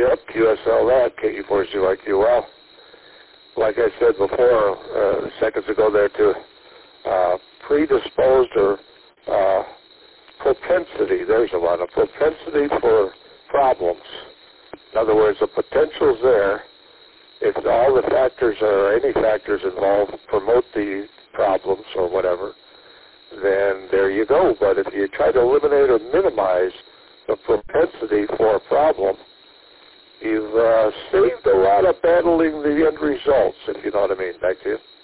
Yep, QSL that, KE4CYQ. Like I said before, seconds ago there too, predisposed or propensity, there's a lot of propensity for problems. In other words, the potential's there. If all the factors or any factors involved promote the problems or whatever, then there you go. But if you try to eliminate or minimize the propensity for a problem, you've saved a lot of battling the end results, if you know what I mean. Back to you.